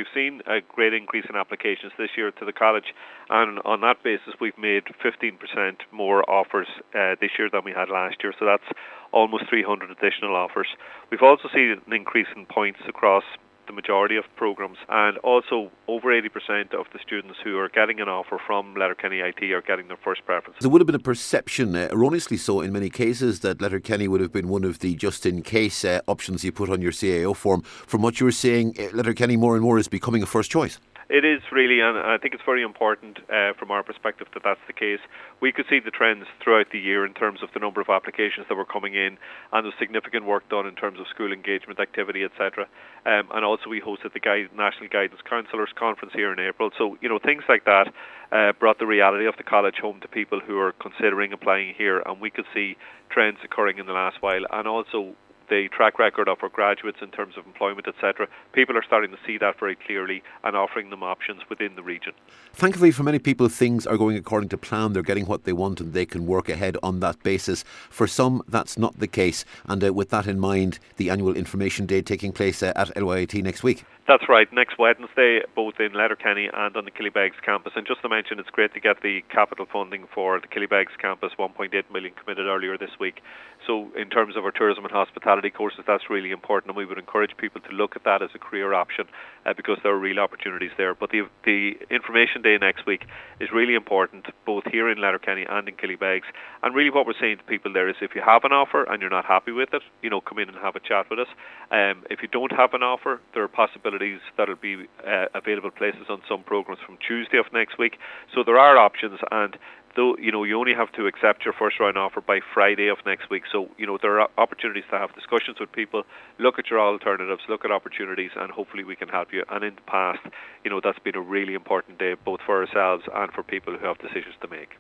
we've seen a great increase in applications this year to the college, and on that basis we've made 15% more offers this year than we had last year, so that's almost 300 additional offers. We've also seen an increase in points across the majority of programs, and also over 80% of the students who are getting an offer from Letterkenny IT are getting their first preference. There would have been a perception, erroneously so in many cases, that Letterkenny would have been one of the just-in-case options you put on your CAO form. From what you were saying, Letterkenny more and more is becoming a first choice. It is really, and I think it's very important from our perspective that that's the case. We could see the trends throughout the year in terms of the number of applications that were coming in, and the significant work done in terms of school engagement activity, etc. And also we hosted the National Guidance Counsellors Conference here in April. So, things like that brought the reality of the college home to people who are considering applying here, and we could see trends occurring in the last while, and also the track record of our graduates in terms of employment, etc. People are starting to see that very clearly and offering them options within the region. Thankfully, for many people, things are going according to plan. They're getting what they want and they can work ahead on that basis. For some, that's not the case. And with that in mind, the annual information day taking place at LYIT next week. That's right, next Wednesday, both in Letterkenny and on the Killybegs campus. And just to mention, it's great to get the capital funding for the Killybegs campus, 1.8 million committed earlier this week. So in terms of our tourism and hospitality courses, that's really important, and we would encourage people to look at that as a career option because there are real opportunities there. But the information day next week is really important, both here in Letterkenny and in Killybegs. And really what we're saying to people there is, if you have an offer and you're not happy with it, come in and have a chat with us. If you don't have an offer, there are possibilities that'll be available places on some programs from Tuesday of next week. So there are options, and though you only have to accept your first round offer by Friday of next week. So there are opportunities to have discussions with people, look at your alternatives, look at opportunities, and hopefully we can help you. And in the past, that's been a really important day both for ourselves and for people who have decisions to make.